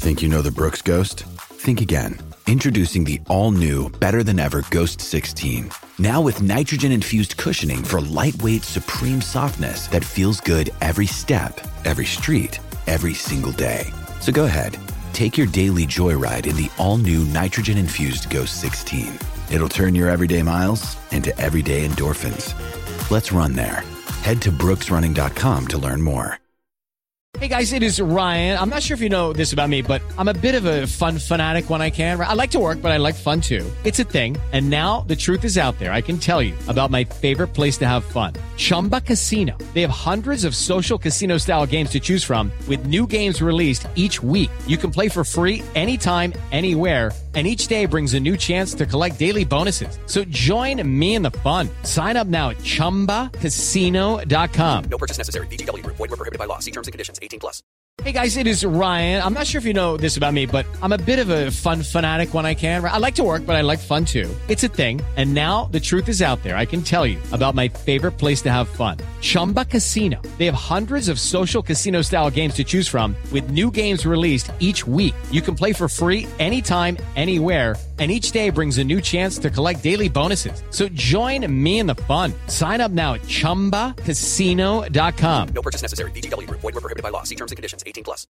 Think you know the Brooks Ghost? Think again. Introducing the all-new, better-than-ever Ghost 16. Now with nitrogen-infused cushioning for lightweight, supreme softness that feels good every step, every street, every single day. So go ahead, take your daily joyride in the all-new nitrogen-infused Ghost 16. It'll turn your everyday miles into everyday endorphins. Let's run there. Head to brooksrunning.com to learn more. Hey guys, it is Ryan. I'm not sure if you know this about me, but I'm a bit of a fun fanatic when I can. I like to work, but I like fun too. It's a thing. And now the truth is out there. I can tell you about my favorite place to have fun. Chumba Casino. They have hundreds of social casino style games to choose from with new games released each week. You can play for free anytime, anywhere. And each day brings a new chance to collect daily bonuses. So join me in the fun. Sign up now at ChumbaCasino.com. No purchase necessary. VGW Group. Void where prohibited by law. See terms and conditions. 18+. Hey guys, it is Ryan. I'm not sure if you know this about me, but I'm a bit of a fun fanatic when I can. I like to work, but I like fun too. It's a thing. And now the truth is out there. I can tell you about my favorite place to have fun. Chumba Casino. They have hundreds of social casino style games to choose from with new games released each week. You can play for free anytime, anywhere. And each day brings a new chance to collect daily bonuses. So join me in the fun. Sign up now at ChumbaCasino.com. No purchase necessary. VGW Group. Void where prohibited by law. See terms and conditions. 18+.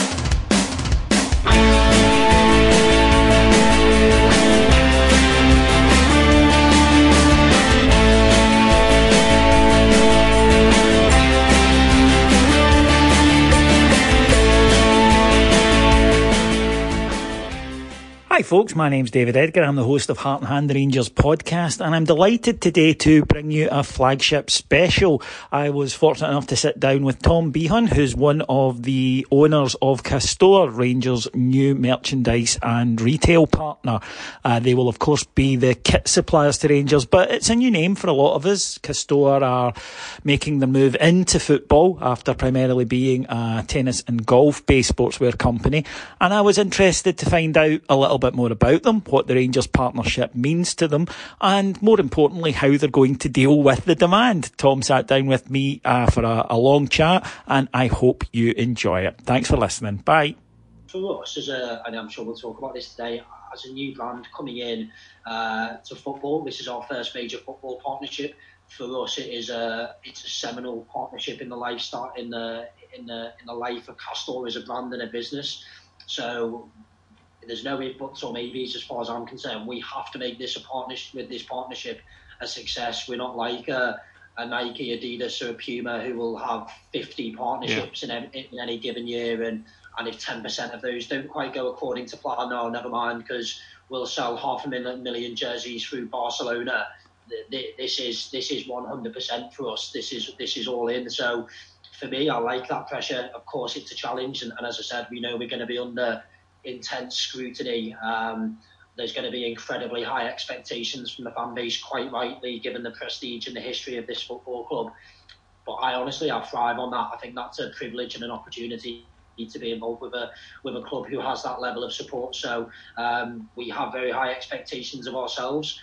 Hi folks, my name's David Edgar. I'm the host of Heart and Hand Rangers podcast, and I'm delighted today to bring you a flagship special. I was fortunate enough to sit down with Tom Behan, who's one of the owners of Castore, Rangers' new merchandise and retail partner. They will of course be the kit suppliers to Rangers, but it's a new name for a lot of us. Castore are making the move into football after primarily being a tennis and golf-based sportswear company, and I was interested to find out a little bit more about them, what the Rangers partnership means to them, and more importantly, how they're going to deal with the demand. Tom sat down with me for a long chat, and I hope you enjoy it. Thanks for listening. Bye. For us, and I'm sure we'll talk about this today, as a new brand coming in to football, this is our first major football partnership. For us, it's a seminal partnership in the lifestyle, in the life of Castore as a brand and a business. So there's no ifs, buts or maybes as far as I'm concerned. We have to make this partnership a success. We're not like a Nike, Adidas or a Puma who will have 50 partnerships in any given year, and if 10% of those don't quite go according to plan, no, never mind, because we'll sell 500,000 jerseys through Barcelona. This is 100% for us. This is all in. So for me, I like that pressure. Of course, it's a challenge, and as I said, we know we're going to be under intense scrutiny. There's going to be incredibly high expectations from the fan base, quite rightly, given the prestige and the history of this football club. But I thrive on that. I think that's a privilege and an opportunity to be involved with a club who has that level of support. So we have very high expectations of ourselves.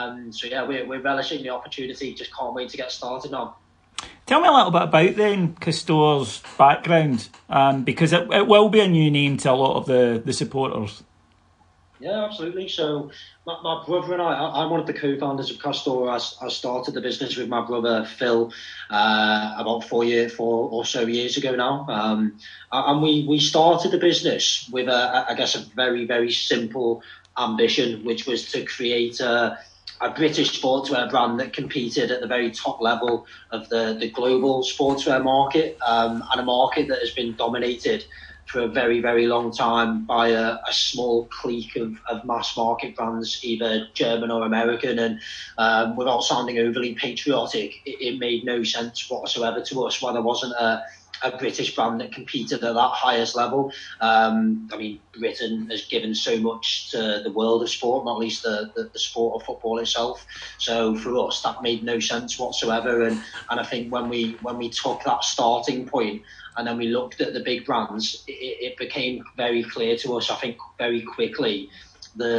We're relishing the opportunity. Just can't wait to get started now. Tell me a little bit about then Castore's background, because it will be a new name to a lot of the supporters. Yeah, absolutely. So my brother and I'm one of the co-founders of Castore. I started the business with my brother Phil about 4 or so years ago now, and we started the business with a very, very simple ambition, which was to create a British sportswear brand that competed at the very top level of the global sportswear market, and a market that has been dominated for a very, very long time by a small clique of mass market brands, either German or American. And without sounding overly patriotic, it made no sense whatsoever to us why there wasn't a British brand that competed at that highest level. Britain has given so much to the world of sport, not least the sport of football itself. So for us, that made no sense whatsoever. And I think when we took that starting point and then we looked at the big brands, it became very clear to us, I think very quickly, the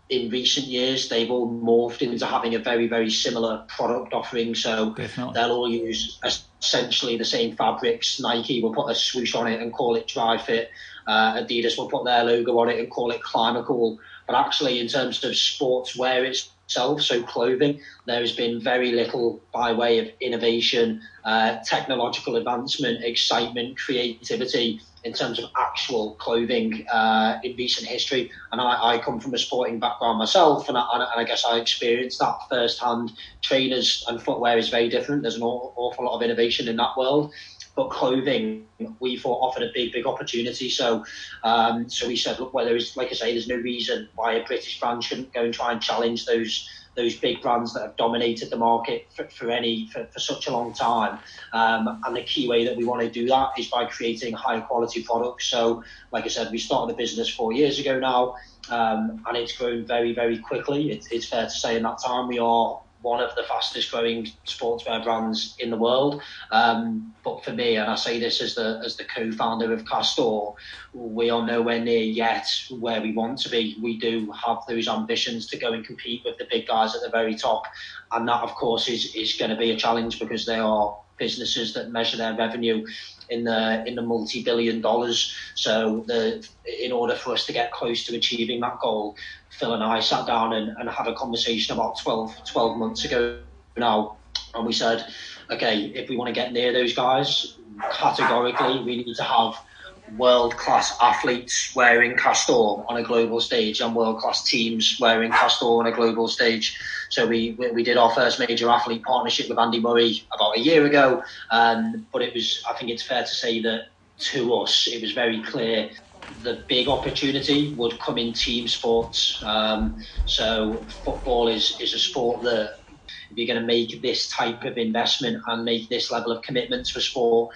in recent years, they've all morphed into having a very, very similar product offering. So Definitely. they'll all use essentially the same fabrics. Nike will put a swoosh on it and call it Dry Fit. Adidas will put their logo on it and call it Climacool. But actually, in terms of sportswear itself, so clothing, there has been very little by way of innovation, technological advancement, excitement, creativity in terms of actual clothing in recent history. And I come from a sporting background myself, and I guess I experienced that firsthand. Trainers and footwear is very different. There's an awful lot of innovation in that world. But clothing, we thought, offered a big opportunity. So we said, look, well, like I say, there's no reason why a British brand shouldn't go and try and challenge those big brands that have dominated the market for such a long time. And the key way that we want to do that is by creating high quality products. So, like I said, we started the business 4 years ago now, and it's grown very, very quickly. It's fair to say in that time we are one of the fastest growing sportswear brands in the world. But for me, and I say this as the co-founder of Castore, we are nowhere near yet where we want to be. We do have those ambitions to go and compete with the big guys at the very top. And that, of course, is going to be a challenge because they are businesses that measure their revenue in the multi-billion dollars. So in order for us to get close to achieving that goal, Phil and I sat down and had a conversation about 12 months ago now, and we said, okay, if we want to get near those guys, categorically we need to have world-class athletes wearing Castore on a global stage and world-class teams wearing Castore on a global stage. So we did our first major athlete partnership with Andy Murray about a year ago, but I think it's fair to say that to us it was very clear the big opportunity would come in team sports. So football is a sport that if you're going to make this type of investment and make this level of commitment to a sport,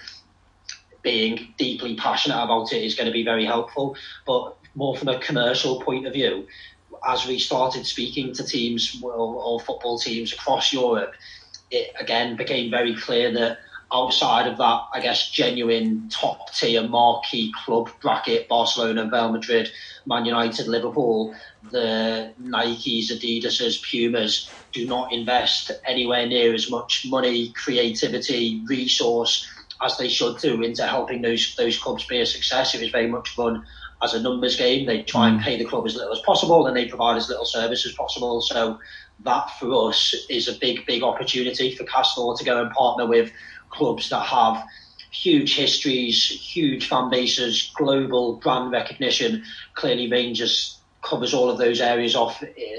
being deeply passionate about it is going to be very helpful. But more from a commercial point of view, as we started speaking to teams or football teams across Europe, it again became very clear that outside of that, I guess, genuine top-tier marquee club bracket, Barcelona, Real Madrid, Man United, Liverpool, the Nikes, Adidas's, Pumas do not invest anywhere near as much money, creativity, resource as they should do into helping those clubs be a success. It was very much run as a numbers game. They try and pay the club as little as possible and they provide as little service as possible. So that for us is a big opportunity for Castore to go and partner with clubs that have huge histories, huge fan bases, global brand recognition. Clearly Rangers covers all of those areas off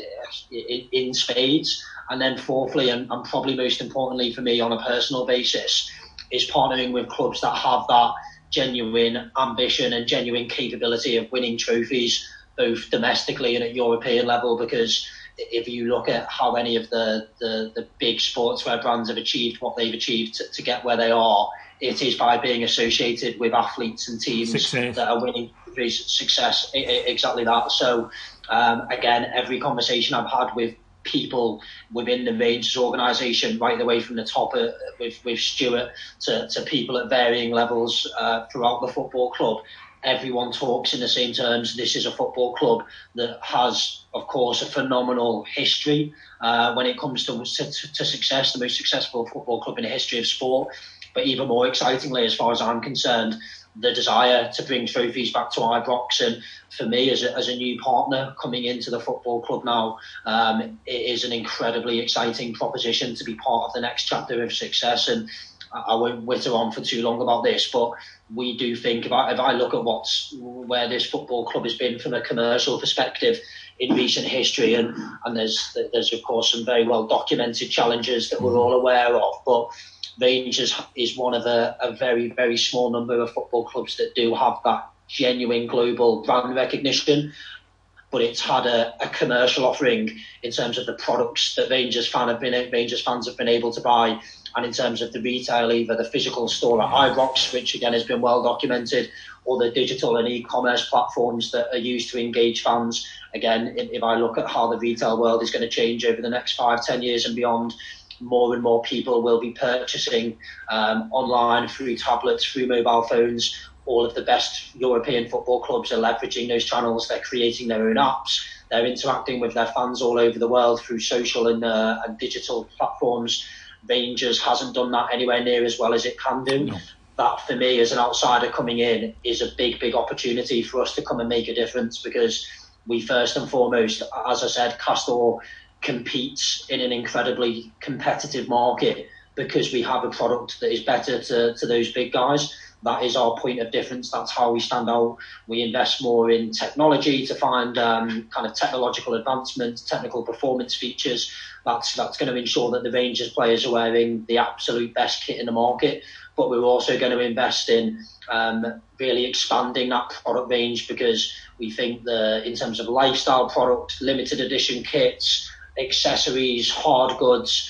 in spades. And then fourthly, and probably most importantly for me on a personal basis, is partnering with clubs that have that genuine ambition and genuine capability of winning trophies, both domestically and at European level. Because if you look at how many of the big sportswear brands have achieved what they've achieved to get where they are, it is by being associated with athletes and teams that are winning success. Exactly that. So again, every conversation I've had with people within the Rangers organisation, right the way from the top with Stuart to people at varying levels throughout the football club, everyone talks in the same terms. This is a football club that has, of course, a phenomenal history when it comes to success, the most successful football club in the history of sport. But even more excitingly, as far as I'm concerned, the desire to bring trophies back to Ibrox. And for me, as a new partner coming into the football club now, it is an incredibly exciting proposition to be part of the next chapter of success. And I won't witter on for too long about this, but we do think, if I look at where this football club has been from a commercial perspective in recent history, and there's of course some very well documented challenges that we're all aware of, but Rangers is one of a very, very small number of football clubs that do have that genuine global brand recognition. But it's had a commercial offering in terms of the products that Rangers fans have been able to buy, and in terms of the retail, either the physical store at Ibrox, which again has been well documented, or the digital and e-commerce platforms that are used to engage fans. Again, if I look at how the retail world is going to change over the next 5-10 years and beyond, more and more people will be purchasing online through tablets, through mobile phones, all of the best European football clubs are leveraging those channels. They're creating their own apps. They're interacting with their fans all over the world through social and digital platforms. Rangers hasn't done that anywhere near as well as it can do. No. That, for me, as an outsider coming in, is a big, big opportunity for us to come and make a difference, because we first and foremost, as I said, Castor competes in an incredibly competitive market because we have a product that is better to those big guys. That is our point of difference. That's how we stand out. We invest more in technology to find kind of technological advancements, technical performance features. That's going to ensure that the Rangers players are wearing the absolute best kit in the market. But we're also going to invest in really expanding that product range, because we think in terms of lifestyle product, limited edition kits, accessories, hard goods,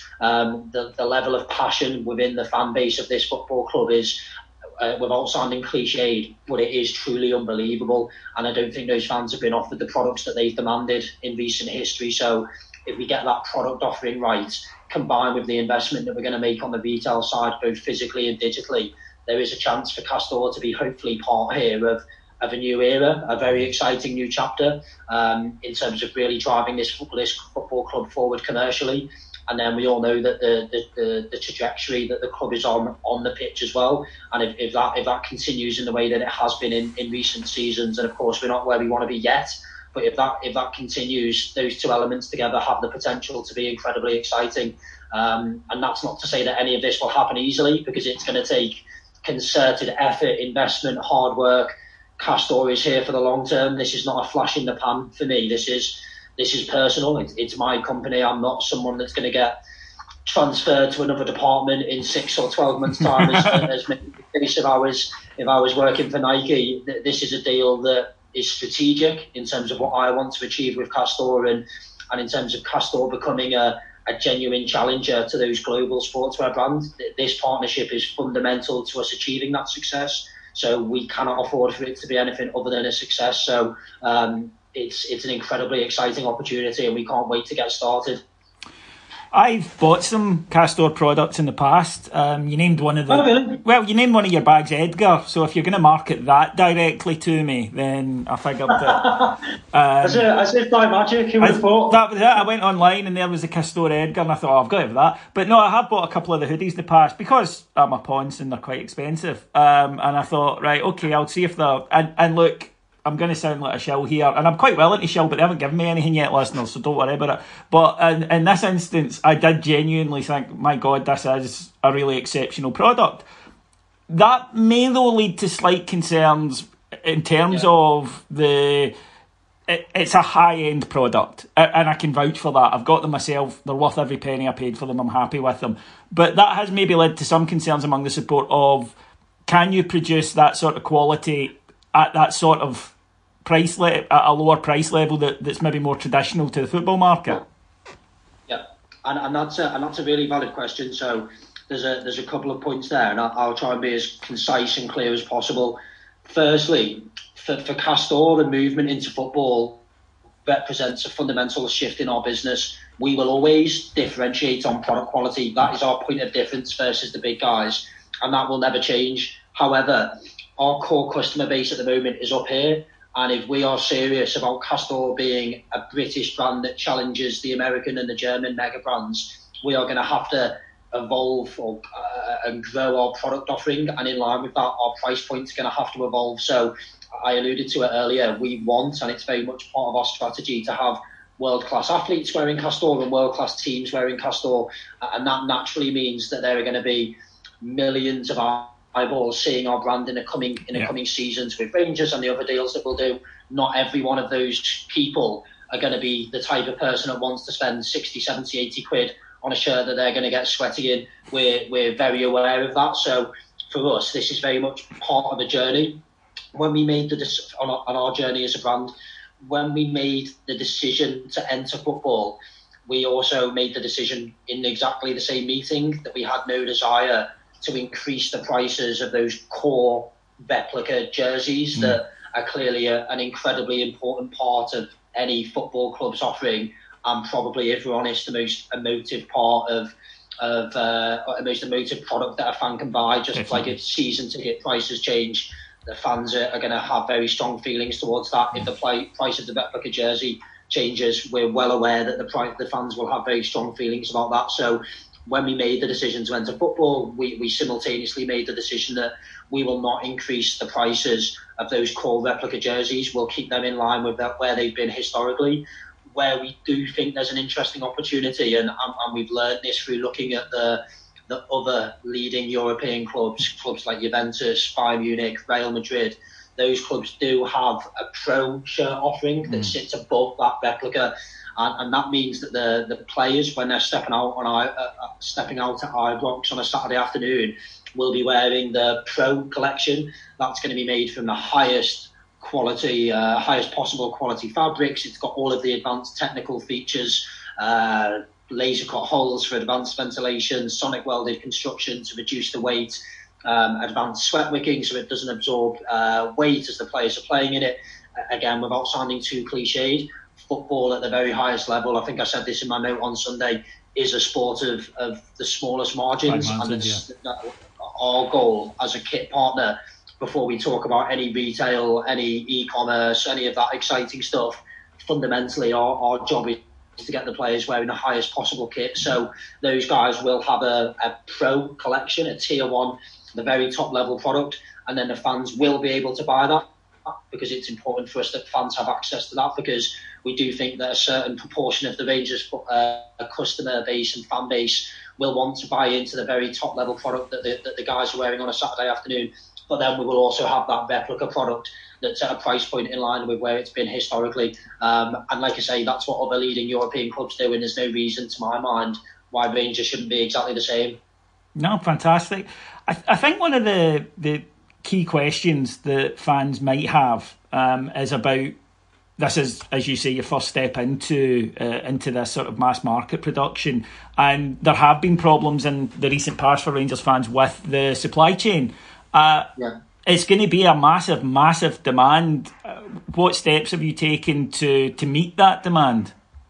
the level of passion within the fan base of this football club is, without sounding cliched, but it is truly unbelievable. And I don't think those fans have been offered the products that they've demanded in recent history. So if we get that product offering right, combined with the investment that we're going to make on the retail side, both physically and digitally, there is a chance for Castor to be hopefully part here of a new era, a very exciting new chapter in terms of really driving this football club forward commercially. And then we all know that the trajectory that the club is on the pitch as well. And if that continues in the way that it has been in recent seasons, and of course we're not where we want to be yet, but if that continues, those two elements together have the potential to be incredibly exciting. And that's not to say that any of this will happen easily, because it's going to take concerted effort, investment, hard work. Castor is here for the long term. This is not a flash in the pan for me. This is personal. It's my company. I'm not someone that's going to get transferred to another department in 6 or 12 months' time, as maybe the case if I was working for Nike. This is a deal that is strategic in terms of what I want to achieve with Castor, and in terms of Castor becoming a genuine challenger to those global sportswear brands. This partnership is fundamental to us achieving that success. So we cannot afford for it to be anything other than a success. So it's an incredibly exciting opportunity, and we can't wait to get started. I've bought some Castor products in the past. You named one of the. Oh, really? Well, you named one of your bags Edgar. So if you're going to market that directly to me, then I figured that. As if by magic, who would have thought? That was it. I went online and there was a Castor Edgar, and I thought, I've got to have that. But no, I have bought a couple of the hoodies in the past because I'm a ponce and they're quite expensive. And I thought, right, okay, I'll see if they're. And look, I'm going to sound like a shill here, and I'm quite willing to shill, but they haven't given me anything yet, listeners, so don't worry about it. But in this instance, I did genuinely think, my God, this is a really exceptional product. That may, though, lead to slight concerns in terms of it's a high-end product, and I can vouch for that. I've got them myself. They're worth every penny I paid for them. I'm happy with them. But that has maybe led to some concerns among the support of, can you produce that sort of quality at that sort of price at a lower price level that's maybe more traditional to the football market? Yeah, and that's a really valid question. So there's a couple of points there, and I'll try and be as concise and clear as possible. Firstly, for Castor, the movement into football represents a fundamental shift in our business. We will always differentiate on product quality. That is our point of difference versus the big guys, and that will never change. However, our core customer base at the moment is up here. And if we are serious about Castor being a British brand that challenges the American and the German mega brands, we are going to have to evolve and grow our product offering. And in line with that, our price point is going to have to evolve. So I alluded to it earlier. We want, and it's very much part of our strategy, to have world-class athletes wearing Castor and world-class teams wearing Castor. And that naturally means that there are going to be millions of eyeballs seeing our brand in the coming seasons with Rangers and the other deals that we'll do. Not every one of those people are going to be the type of person that wants to spend 60, 70, 80 quid on a shirt that they're going to get sweaty in. We're very aware of that. So for us, this is very much part of a journey. When we made on our journey as a brand, when we made the decision to enter football, we also made the decision in exactly the same meeting that we had no desire to increase the prices of those core replica jerseys that are clearly an incredibly important part of any football club's offering, and probably, if we're honest, the most emotive part of the most emotive product that a fan can buy. Just like if season ticket prices change, the fans are going to have very strong feelings towards that. If the price of the replica jersey changes, we're well aware that the fans will have very strong feelings about that. So when we made the decision to enter football, we simultaneously made the decision that we will not increase the prices of those core replica jerseys. We'll keep them in line with where they've been historically. Where we do think there's an interesting opportunity, and we've learned this through looking at the other leading European clubs like Juventus, Bayern Munich, Real Madrid. Those clubs do have a pro shirt offering that sits above that replica, and that means that the players, when they're stepping out at Ibrox on a Saturday afternoon, will be wearing the pro collection. That's going to be made from the highest possible quality fabrics. It's got all of the advanced technical features, laser cut holes for advanced ventilation, sonic welded construction to reduce the weight, advanced sweat wicking so it doesn't absorb weight as the players are playing in it. Again, without sounding too cliched, football at the very highest level, I think I said this in my note on Sunday, is a sport of the smallest margins. Our goal as a kit partner, before we talk about any retail, any e-commerce, any of that exciting stuff, fundamentally our job is to get the players wearing the highest possible kit. So those guys will have a pro collection, a tier one, the very top level product, and then the fans will be able to buy that, because it's important for us that fans have access to that, because we do think that a certain proportion of the Rangers customer base and fan base will want to buy into the very top level product that the guys are wearing on a Saturday afternoon. But then we will also have that replica product that's at a price point in line with where it's been historically. And like I say, that's what other leading European clubs do, and there's no reason to my mind why Rangers shouldn't be exactly the same. No, fantastic. I think one of the key questions that fans might have is about, this is, as you say, your first step into this sort of mass market production, and there have been problems in the recent past for Rangers fans with the supply chain. It's going to be a massive demand. What steps have you taken to meet that demand?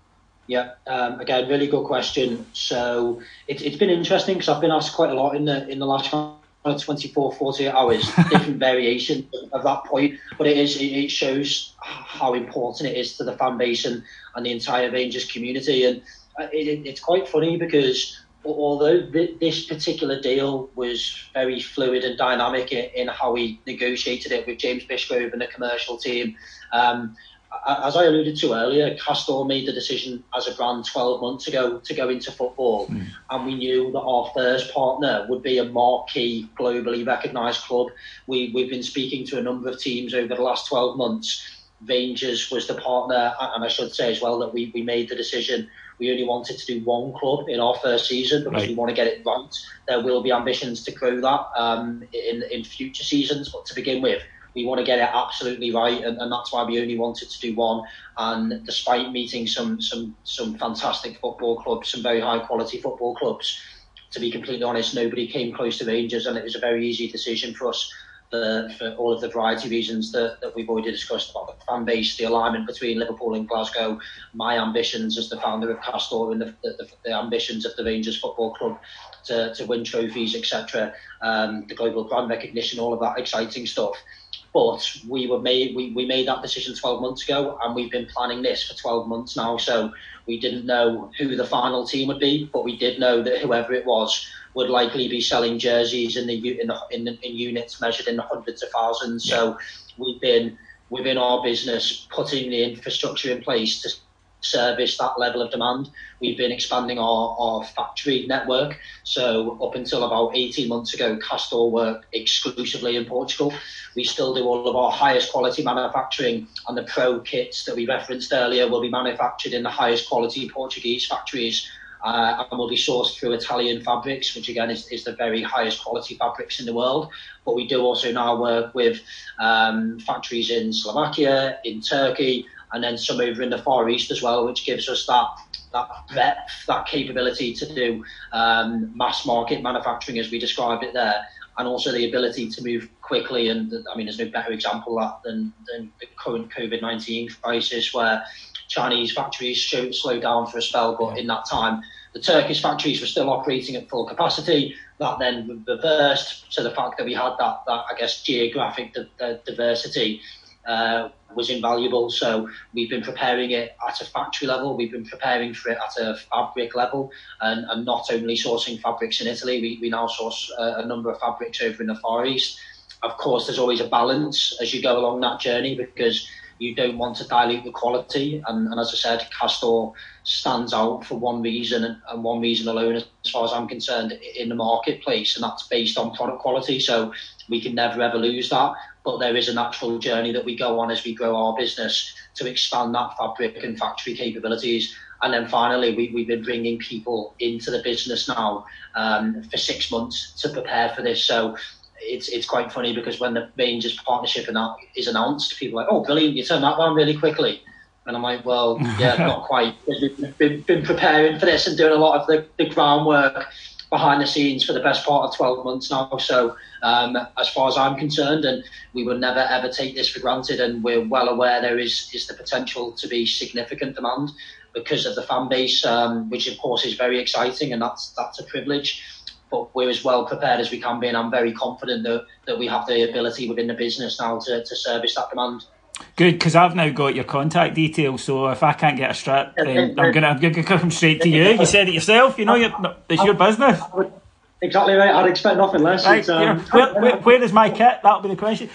Again, really good question. So it's been interesting because I've been asked quite a lot in the last 24, 48 hours, different variations of that point. But it shows how important it is to the fan base and the entire Rangers community. And it's quite funny because although this particular deal was very fluid and dynamic in how we negotiated it with James Bishgrove and the commercial team, as I alluded to earlier, Castor made the decision as a brand 12 months ago to go into football, and we knew that our first partner would be a marquee, globally recognised club. We've been speaking to a number of teams over the last 12 months. Rangers was the partner, and I should say as well that we made the decision. We only wanted to do one club in our first season because we want to get it right. There will be ambitions to grow that in future seasons, but to begin with, we want to get it absolutely right, and that's why we only wanted to do one. And despite meeting some fantastic football clubs, some very high quality football clubs, to be completely honest, nobody came close to Rangers, and it was a very easy decision for us. For all of the variety of reasons that we've already discussed about the fan base, the alignment between Liverpool and Glasgow, my ambitions as the founder of Castor, and the ambitions of the Rangers Football Club to win trophies, etc. The global brand recognition, all of that exciting stuff. But we made that decision 12 months ago, and we've been planning this for 12 months now. So we didn't know who the final team would be, but we did know that whoever it was would likely be selling jerseys in units measured in the hundreds of thousands. So we've been within our business putting the infrastructure in place to service that level of demand. We've been expanding our factory network. So up until about 18 months ago, Castor worked exclusively in Portugal. We still do all of our highest quality manufacturing, and the pro kits that we referenced earlier will be manufactured in the highest quality Portuguese factories. And will be sourced through Italian fabrics, which again is the very highest quality fabrics in the world. But we do also now work with factories in Slovakia, in Turkey, and then some over in the Far East as well, which gives us that breadth, that capability to do mass market manufacturing as we described it there, and also the ability to move quickly. And I mean, there's no better example of that than the current COVID-19 crisis, where Chinese factories slowed down for a spell, but in that time, the Turkish factories were still operating at full capacity. That then reversed to the fact that we had that I guess, geographic diversity was invaluable. So we've been preparing it at a factory level, we've been preparing for it at a fabric level, and not only sourcing fabrics in Italy, we now source a number of fabrics over in the Far East. Of course, there's always a balance as you go along that journey, because you don't want to dilute the quality. And as I said, Castore stands out for one reason, and one reason alone, as far as I'm concerned, in the marketplace, and that's based on product quality. So we can never ever lose that. But there is a natural journey that we go on as we grow our business to expand that fabric and factory capabilities. And then finally, we've been bringing people into the business now for 6 months to prepare for this. So it's quite funny, because when the Rangers partnership is announced, people are like, oh, brilliant, you turned that around really quickly. And I'm like, well, yeah, not quite. We've been preparing for this and doing a lot of the groundwork behind the scenes for the best part of 12 months now. So as far as I'm concerned, and we will never ever take this for granted, and we're well aware there is the potential to be significant demand because of the fan base, which of course is very exciting, and that's a privilege. But we're as well prepared as we can be, and I'm very confident that we have the ability within the business now to service that demand. Good, because I've now got your contact details, so if I can't get a strip, then I'm gonna come straight to you. You said it yourself, it's your business. Exactly right. I'd expect nothing less. Right, where is my kit? That'll be the question.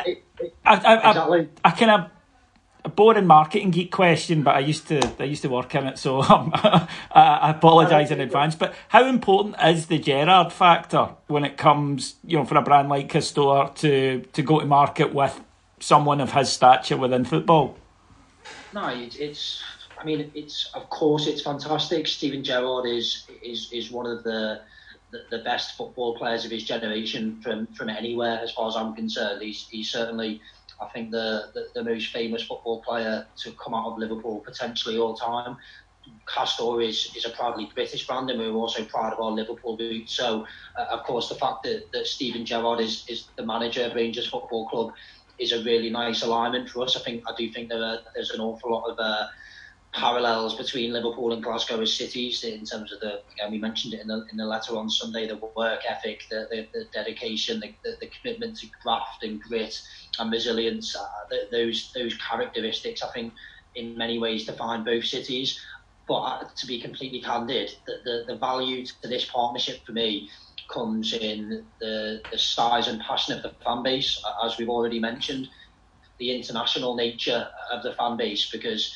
Exactly. I kind of a boring marketing geek question, but I used to work in it, so I apologise in advance. But how important is the Gerrard factor when it comes, for a brand like Castore to go to market with someone of his stature within football? No, it's of course it's fantastic. Steven Gerrard is one of the best football players of his generation from anywhere, as far as I'm concerned. He's certainly, I think, the most famous football player to come out of Liverpool potentially all time. Castore is a proudly British brand, and we're also proud of our Liverpool roots. So, of course, the fact that Steven Gerrard is the manager of Rangers Football Club is a really nice alignment for us. I do think there's an awful lot of parallels between Liverpool and Glasgow as cities in terms of we mentioned it in the letter on Sunday, the work ethic, the dedication, the commitment to graft and grit and resilience. Those characteristics, I think, in many ways define both cities. But to be completely candid, the value to this partnership for me comes in the size and passion of the fan base, as we've already mentioned, the international nature of the fan base, because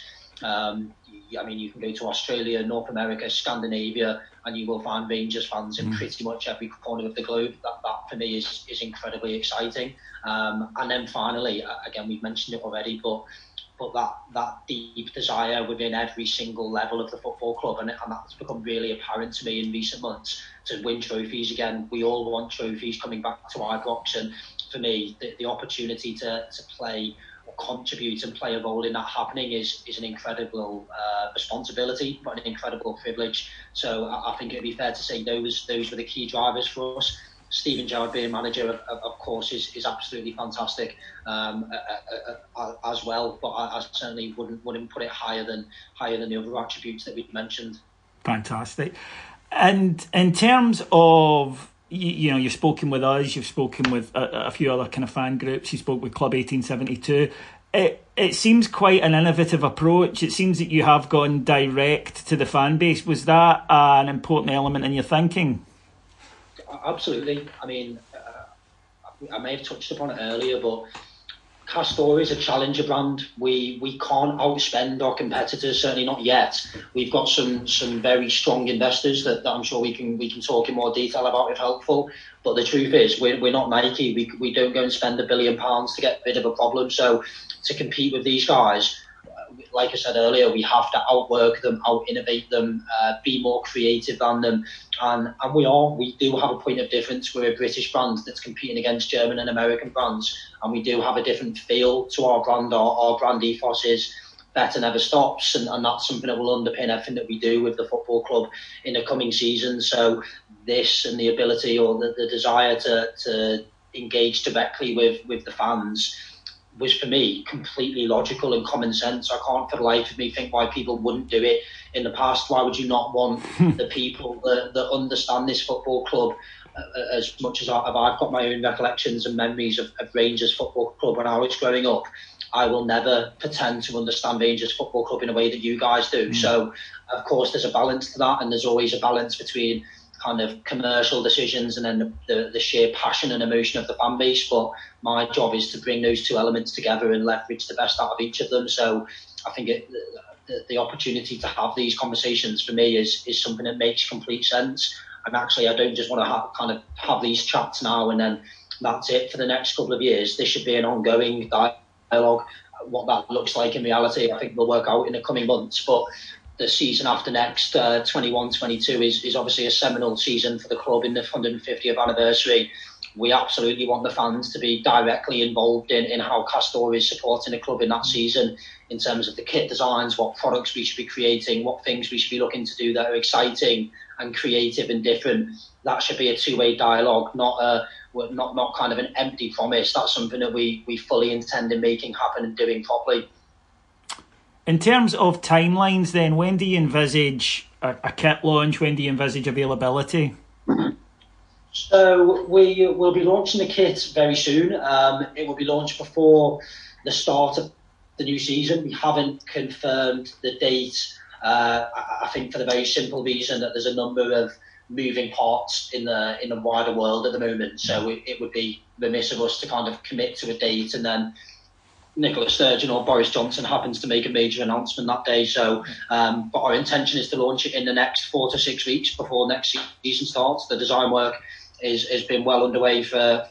you can go to Australia, North America, Scandinavia, and you will find Rangers fans in pretty much every corner of the globe. That for me is incredibly exciting. And then finally, again, we've mentioned it already, but that deep desire within every single level of the football club, and that's become really apparent to me in recent months, to win trophies again. We all want trophies coming back to Ibrox, and for me, the opportunity to play or contribute and play a role in that happening is an incredible responsibility, but an incredible privilege. So I think it'd be fair to say those were the key drivers for us. Steven Gerrard being manager, of course, is absolutely fantastic as well. But I certainly wouldn't put it higher than the other attributes that we've mentioned. Fantastic. And in terms of, you've spoken with us, you've spoken with a few other kind of fan groups, you spoke with Club 1872. It seems quite an innovative approach. It seems that you have gone direct to the fan base. Was that an important element in your thinking? Absolutely. I mean, I may have touched upon it earlier, but Castore is a challenger brand. We can't outspend our competitors, certainly not yet. We've got some very strong investors that I'm sure we can talk in more detail about if helpful. But the truth is, we're not Nike. We don't go and spend £1 billion to get rid of a problem. So to compete with these guys, like I said earlier, we have to outwork them, out-innovate them, be more creative than them. And we do have a point of difference. We're a British brand that's competing against German and American brands. And we do have a different feel to our brand. Our brand ethos is better never stops. And that's something that will underpin everything that we do with the football club in the coming season. So this and the ability or the desire to engage directly with the fans was for me completely logical and common sense. I can't for the life of me think why people wouldn't do it in the past. Why would you not want the people that understand this football club as much as I've got my own recollections and memories of Rangers Football Club when I was growing up? I will never pretend to understand Rangers Football Club in a way that you guys do. So, of course, there's a balance to that, and there's always a balance between kind of commercial decisions and then the sheer passion and emotion of the fan base. But my job is to bring those two elements together and leverage the best out of each of them. So I think the opportunity to have these conversations for me is something that makes complete sense. And actually, I don't just want to have these chats now and then that's it for the next couple of years. This should be an ongoing dialogue. What that looks like in reality, I think we'll work out in the coming months. But the season after next, 21-22, is obviously a seminal season for the club in the 150th anniversary. We absolutely want the fans to be directly involved in how Castore is supporting the club in that season, in terms of the kit designs, what products we should be creating, what things we should be looking to do that are exciting and creative and different. That should be a two-way dialogue, not kind of an empty promise. That's something that we fully intend in making happen and doing properly. In terms of timelines then, when do you envisage a kit launch? When do you envisage availability? So we will be launching the kit very soon. It will be launched before the start of the new season. We haven't confirmed the date, I think for the very simple reason that there's a number of moving parts in the wider world at the moment. So it would be remiss of us to kind of commit to a date and then Nicola Sturgeon or Boris Johnson happens to make a major announcement that day. So, but our intention is to launch it in the next 4 to 6 weeks before next season starts. The design work has been well underway for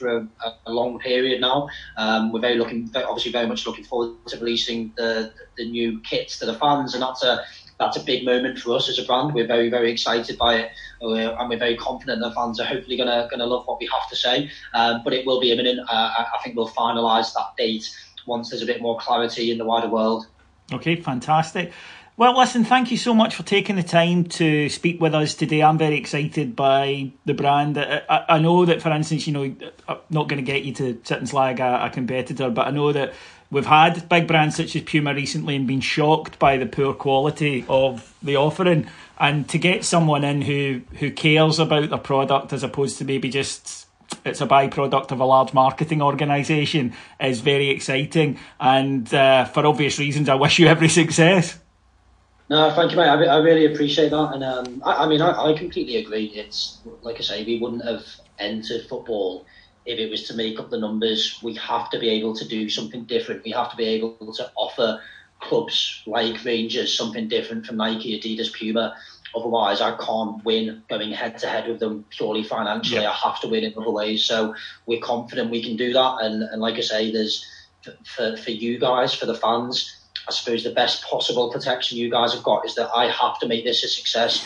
a long period now. We're very much looking forward to releasing the new kits to the fans, and that's a big moment for us as a brand. We're very, very excited by it, and we're very confident the fans are hopefully going to love what we have to say. But it will be imminent. I think we'll finalise that date once there's a bit more clarity in the wider world. Okay, fantastic. Well, listen, thank you so much for taking the time to speak with us today. I'm very excited by the brand. I know that, for instance, I'm not going to get you to sit and slag a competitor, but I know that we've had big brands such as Puma recently and been shocked by the poor quality of the offering. And to get someone in who cares about their product as opposed to maybe just it's a byproduct of a large marketing organisation is very exciting. And for obvious reasons, I wish you every success. No, thank you, mate. I really appreciate that. And I completely agree. It's like I say, we wouldn't have entered football if it was to make up the numbers. We have to be able to do something different. We have to be able to offer clubs like Rangers something different from Nike, Adidas, Puma. Otherwise, I can't win going head to head with them purely financially. Yeah. I have to win in other ways. So we're confident we can do that. And like I say, there's for you guys, for the fans, I suppose the best possible protection you guys have got is that I have to make this a success.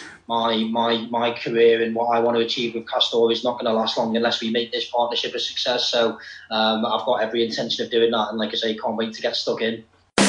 My career and what I want to achieve with Castore is not going to last long unless we make this partnership a success. So I've got every intention of doing that. And like I say, can't wait to get stuck in.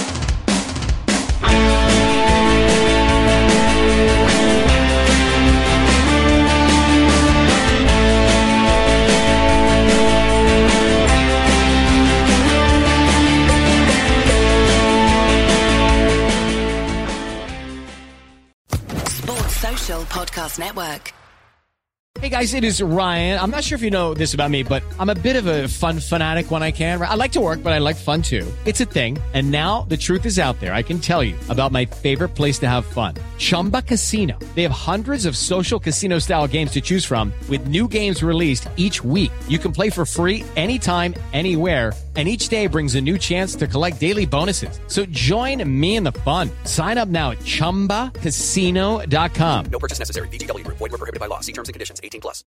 Podcast Network. Hey guys, it is Ryan. I'm not sure if you know this about me, but I'm a bit of a fun fanatic when I can. I like to work, but I like fun too. It's a thing. And now the truth is out there. I can tell you about my favorite place to have fun. Chumba Casino. They have hundreds of social casino style games to choose from with new games released each week. You can play for free anytime, anywhere. And each day brings a new chance to collect daily bonuses. So join me in the fun. Sign up now at ChumbaCasino.com. No purchase necessary. VGW Group. Void where prohibited by law. See terms and conditions. 18+.